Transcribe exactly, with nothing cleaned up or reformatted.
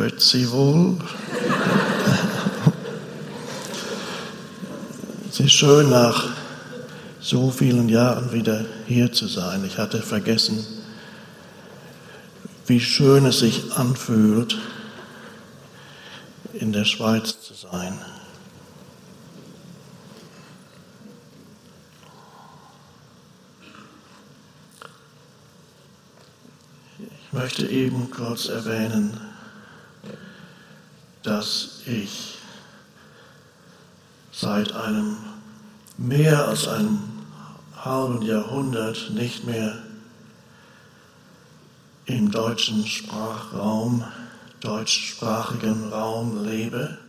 Grüezi wohl. Es ist schön, nach so vielen Jahren wieder hier zu sein. Ich hatte vergessen, wie schön es sich anfühlt, in der Schweiz zu sein. Ich möchte eben kurz erwähnen, dass ich seit einem mehr als einem halben Jahrhundert nicht mehr im deutschen Sprachraum, deutschsprachigen Raum lebe.